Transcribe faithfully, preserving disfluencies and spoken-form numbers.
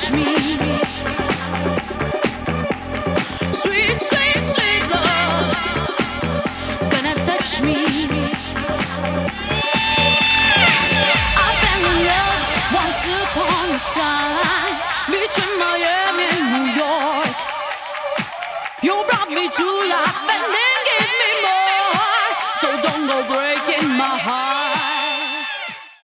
touch me. Sweet, sweet, sweet love, gonna touch me. I fell in love once upon a time between Miami and New York. You brought me to life and then gave me more. So don't go breaking my heart.